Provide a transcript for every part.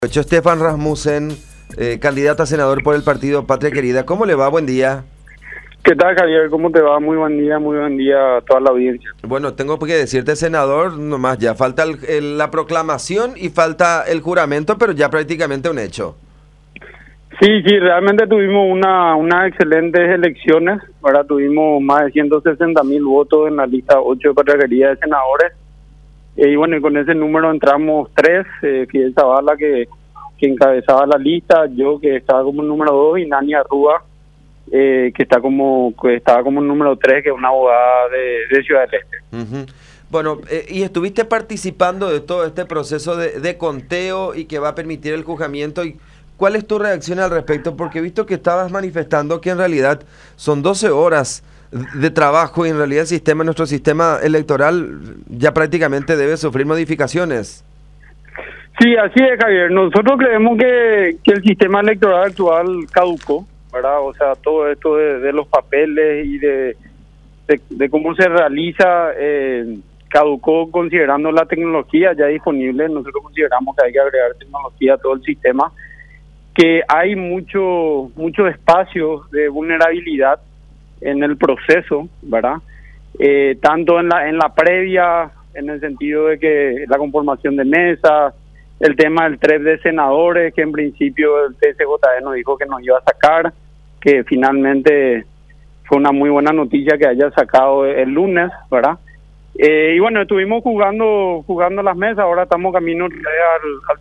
Stefan Rasmussen, candidato a senador por el partido Patria Querida. ¿Cómo le va? Buen día. ¿Qué tal, Javier? ¿Cómo te va? Muy buen día a toda la audiencia. Bueno, tengo que decirte, senador, nomás ya falta la proclamación y falta el juramento, pero ya prácticamente un hecho. Sí, realmente tuvimos unas excelentes elecciones. Ahora tuvimos más de 160.000 votos en la lista 8 de Patria Querida de senadores. Y bueno, y con ese número entramos tres, Fidel Zavala que encabezaba la lista, yo que estaba como número 2 y Nani Arrúa que estaba como número 3, que es una abogada de Ciudad del Este. Uh-huh. Bueno, y estuviste participando de todo este proceso de conteo y que va a permitir el juzgamiento. ¿Y cuál es tu reacción al respecto? Porque he visto que estabas manifestando que en realidad son 12 horas de trabajo y en realidad nuestro sistema electoral ya prácticamente debe sufrir modificaciones. Sí, así es, Javier. Nosotros creemos que el sistema electoral actual caducó, ¿verdad? O sea, todo esto de los papeles y de cómo se realiza caducó considerando la tecnología ya disponible. Nosotros consideramos que hay que agregar tecnología a todo el sistema, que hay mucho espacio de vulnerabilidad en el proceso, ¿verdad? Tanto en la previa, en el sentido de que la conformación de mesas, el tema del TREP de senadores, que en principio el TSJE nos dijo que nos iba a sacar, que finalmente fue una muy buena noticia que haya sacado el lunes, ¿verdad? Y bueno, estuvimos jugando las mesas, ahora estamos camino al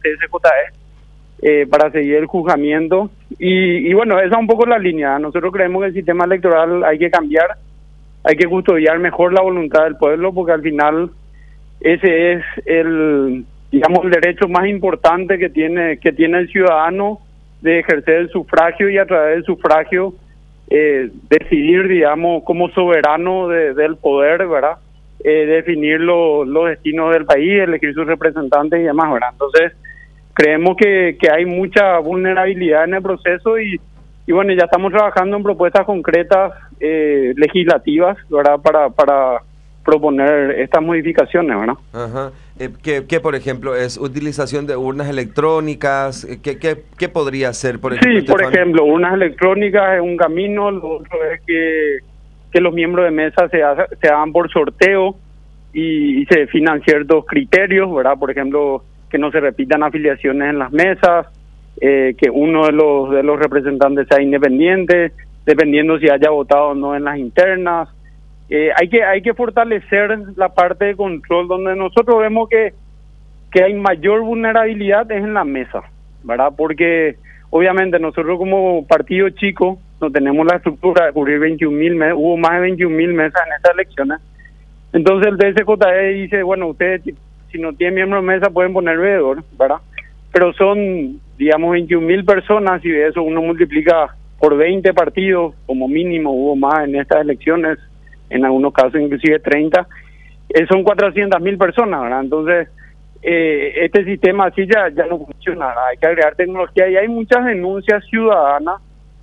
TSJE para seguir el juzgamiento. Y bueno, esa es un poco la línea. Nosotros creemos que el sistema electoral hay que cambiar, hay que custodiar mejor la voluntad del pueblo, porque al final ese es el derecho más importante que tiene el ciudadano, de ejercer el sufragio y a través del sufragio decidir, como soberano del poder, ¿verdad? Definir los destinos del país, elegir sus representantes y demás, ¿verdad? Entonces, creemos que hay mucha vulnerabilidad en el proceso y bueno, ya estamos trabajando en propuestas concretas legislativas, ¿verdad? Para proponer estas modificaciones, ¿verdad? Ajá. ¿Qué, por ejemplo, es utilización de urnas electrónicas? ¿Qué podría ser, por ejemplo? Sí, por ejemplo, urnas electrónicas es un camino. Lo otro es que los miembros de mesa se hagan por sorteo y se definan ciertos criterios, ¿verdad? Por ejemplo, que no se repitan afiliaciones en las mesas, que uno de los representantes sea independiente, dependiendo si haya votado o no en las internas. Hay que fortalecer la parte de control, donde nosotros vemos que hay mayor vulnerabilidad es en la mesa, ¿verdad? Porque obviamente nosotros como partido chico no tenemos la estructura de cubrir 21.000 hubo más de 21.000 mesas en estas elecciones. Entonces el TSJE dice, bueno, ustedes si no tienen miembro de mesa pueden poner veedor, ¿verdad? Pero son, 21.000 personas, y de eso uno multiplica por 20 partidos, como mínimo hubo más en estas elecciones, en algunos casos inclusive 30, son 400.000 personas, ¿verdad? Entonces, este sistema así ya no funciona, hay que agregar tecnología, y hay muchas denuncias ciudadanas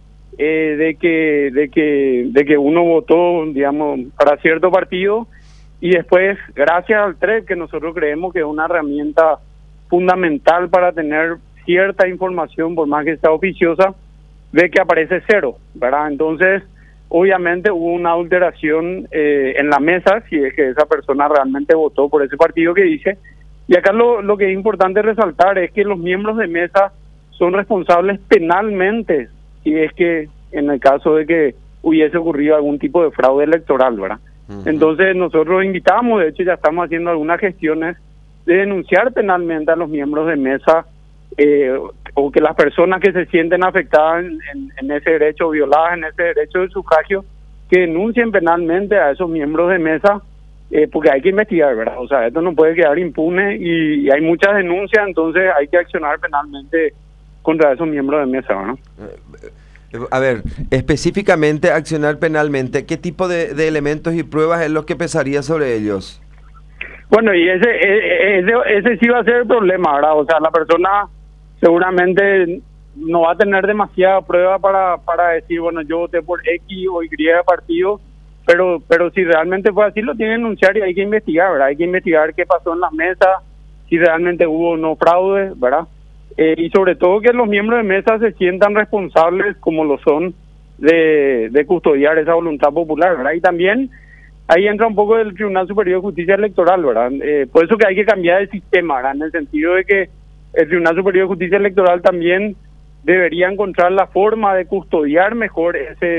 de que uno votó, para cierto partido, y después, gracias al TREP, que nosotros creemos que es una herramienta fundamental para tener cierta información, por más que sea oficiosa, ve que aparece cero, ¿verdad? Entonces, obviamente hubo una alteración en la mesa, si es que esa persona realmente votó por ese partido que dice. Y acá lo que es importante resaltar es que los miembros de mesa son responsables penalmente si es que en el caso de que hubiese ocurrido algún tipo de fraude electoral, ¿verdad? Uh-huh. Entonces nosotros invitamos, de hecho ya estamos haciendo algunas gestiones de denunciar penalmente a los miembros de mesa o que las personas que se sienten afectadas en ese derecho, violadas en ese derecho de sufragio, que denuncien penalmente a esos miembros de mesa, porque hay que investigar, ¿verdad? O sea, esto no puede quedar impune y hay muchas denuncias, entonces hay que accionar penalmente contra esos miembros de mesa, ¿no? A ver, específicamente accionar penalmente, ¿qué tipo de elementos y pruebas es lo que pesaría sobre ellos? Bueno, y ese sí va a ser el problema, ¿verdad? O sea, la persona seguramente no va a tener demasiada prueba para decir, bueno, yo voté por X o Y partido, pero si realmente fue así, lo tiene que denunciar y hay que investigar, ¿verdad? Hay que investigar qué pasó en las mesas, si realmente hubo o no fraude, ¿verdad? y sobre todo que los miembros de mesa se sientan responsables, como lo son, de custodiar esa voluntad popular, ¿verdad? Y también ahí entra un poco el Tribunal Superior de Justicia Electoral, ¿verdad? Por eso que hay que cambiar el sistema, ¿verdad? En el sentido de que el Tribunal Superior de Justicia Electoral también debería encontrar la forma de custodiar mejor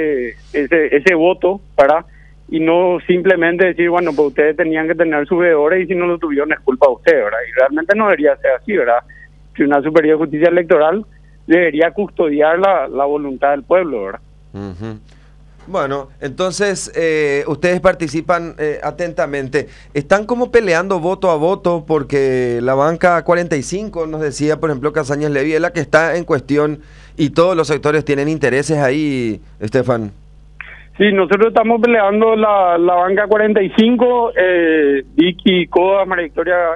ese voto, ¿verdad? Y no simplemente decir, bueno, pues ustedes tenían que tener sus veedores y si no lo tuvieron es culpa de ustedes, ¿verdad? Y realmente no debería ser así, ¿verdad? El Tribunal Superior de Justicia Electoral debería custodiar la voluntad del pueblo, ¿verdad? Uh-huh. Bueno, entonces ustedes participan atentamente. Están como peleando voto a voto porque la banca 45 nos decía, por ejemplo, Casañas Levy es la que está en cuestión y todos los sectores tienen intereses ahí, Estefan. Sí, nosotros estamos peleando la banca 45, Vicky Coda, María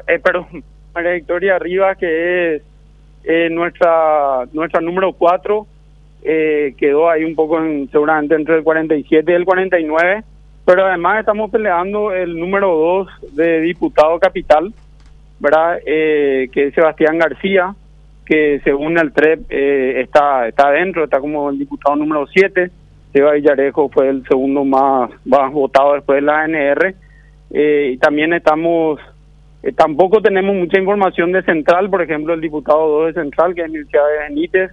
Victoria Rivas, que es nuestra número 4. Quedó ahí un poco seguramente entre el 47 y el 49, pero además estamos peleando el número 2 de diputado capital, ¿verdad? Que es Sebastián García, que según el TREP está adentro, está como el diputado número 7. Seba Villarejo fue el segundo más votado después de la ANR. Y también tampoco tenemos mucha información de Central, por ejemplo, el diputado 2 de Central, que es Mircea de Benítez,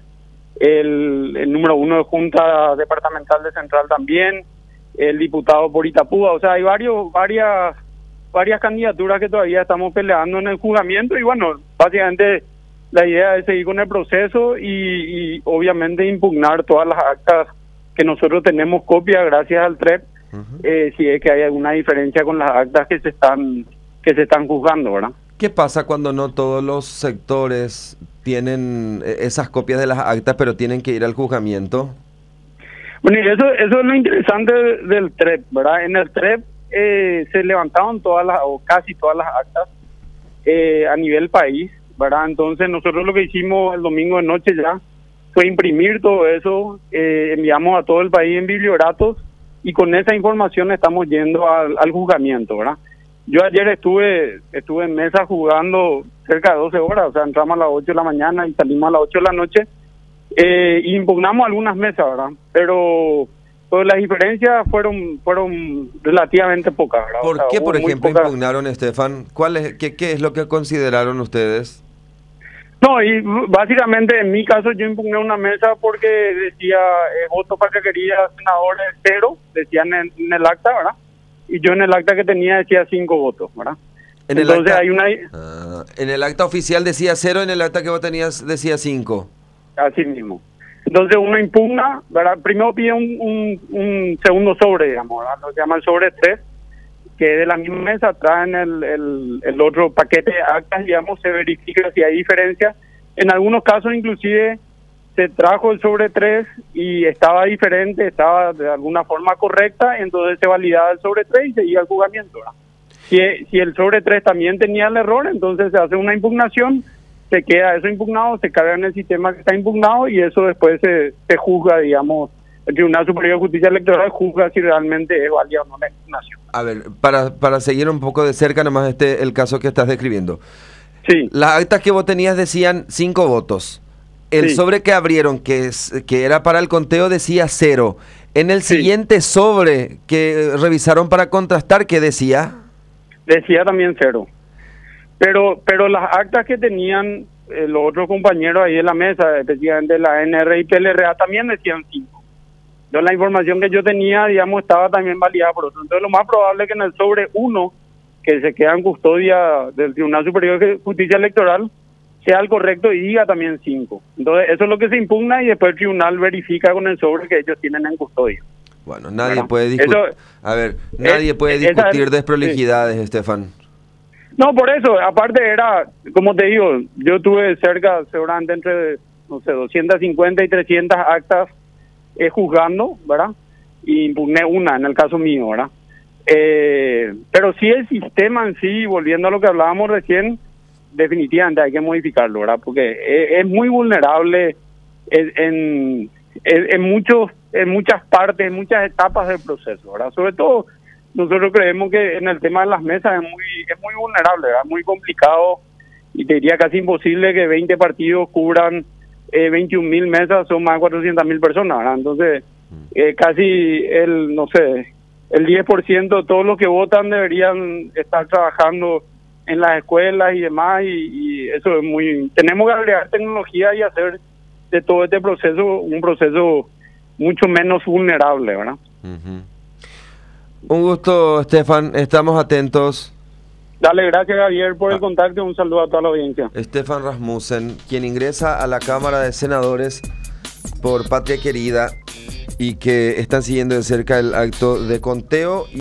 el número 1 de Junta Departamental de Central también, el diputado por Itapúa. O sea, hay varias candidaturas que todavía estamos peleando en el juzgamiento y bueno, básicamente la idea es seguir con el proceso y obviamente impugnar todas las actas que nosotros tenemos copia gracias al TREP, si es que hay alguna diferencia con las actas que se están juzgando, ¿verdad? ¿Qué pasa cuando no todos los sectores tienen esas copias de las actas, pero tienen que ir al juzgamiento? Bueno, y eso es lo interesante del TREP, ¿verdad? En el TREP se levantaron o casi todas las actas a nivel país, ¿verdad? Entonces nosotros lo que hicimos el domingo de noche ya fue imprimir todo eso, enviamos a todo el país en biblioratos y con esa información estamos yendo al juzgamiento, ¿verdad? Yo ayer estuve en mesa jugando cerca de 12 horas, o sea, entramos a las 8 de la mañana y salimos a las 8 de la noche, impugnamos algunas mesas, ¿verdad? Pero las diferencias fueron relativamente pocas, ¿verdad? ¿Por qué, por ejemplo, impugnaron, Estefan? ¿Qué es lo que consideraron ustedes? No, y básicamente en mi caso yo impugné una mesa porque decía voto para que quería senadores 0, decían en el acta, ¿verdad? Y yo en el acta que tenía decía 5 votos, ¿verdad? Entonces hay una... en el acta oficial decía 0, en el acta que vos tenías decía 5. Así mismo. Entonces uno impugna, ¿verdad? Primero pide un segundo sobre, digamos, ¿verdad? Lo que se llama el sobre 3, que de la misma mesa traen el otro paquete de actas, digamos, se verifica si hay diferencia. En algunos casos inclusive se trajo el sobre 3 y estaba diferente, estaba de alguna forma correcta, entonces se validaba el sobre 3 y seguía el juzgamiento, ¿verdad? Si el sobre 3 también tenía el error, entonces se hace una impugnación, se queda eso impugnado, se carga en el sistema que está impugnado y eso después se juzga, digamos, el Tribunal Superior de Justicia Electoral juzga si realmente es válida o no la impugnación. A ver, para seguir un poco de cerca nomás el caso que estás describiendo. Sí. Las actas que vos tenías decían 5 votos. El sobre que abrieron, que era para el conteo, decía 0. En el siguiente sobre que revisaron para contrastar, ¿qué decía? Decía también 0. Pero las actas que tenían los otros compañeros ahí en la mesa, especialmente la NR y PLRA, también decían 5. Entonces la información que yo tenía, digamos, estaba también validada por otro. Entonces lo más probable es que en el sobre 1, que se queda en custodia del Tribunal Superior de Justicia Electoral, sea el correcto y diga también 5. Entonces eso es lo que se impugna y después el tribunal verifica con el sobre que ellos tienen en custodia. Bueno, nadie puede discutir. Nadie puede discutir desprolijidades, Estefan. No, por eso, aparte era, como te digo, yo tuve cerca, seguramente entre, no sé, 250 y 300 actas juzgando, ¿verdad? Y impugné una, en el caso mío, ¿verdad? Pero sí el sistema en sí, volviendo a lo que hablábamos recién, definitivamente hay que modificarlo, ¿verdad? Porque es muy vulnerable en muchas partes, en muchas etapas del proceso, ¿verdad? Sobre todo, nosotros creemos que en el tema de las mesas es muy vulnerable, ¿verdad? Muy complicado y te diría casi imposible que 20 partidos cubran 21.000 mesas, son más de 400.000 personas, ¿verdad? Entonces, casi no sé, el 10% de todos los que votan deberían estar trabajando en las escuelas y demás, y eso es tenemos que agregar tecnología y hacer de todo este proceso un proceso mucho menos vulnerable, ¿verdad? Un gusto, Stefan, estamos atentos. Dale, gracias, Javier, por el contacto. Un saludo a toda la audiencia. Stefan Rasmussen, quien ingresa a la Cámara de Senadores por Patria Querida y que están siguiendo de cerca el acto de conteo.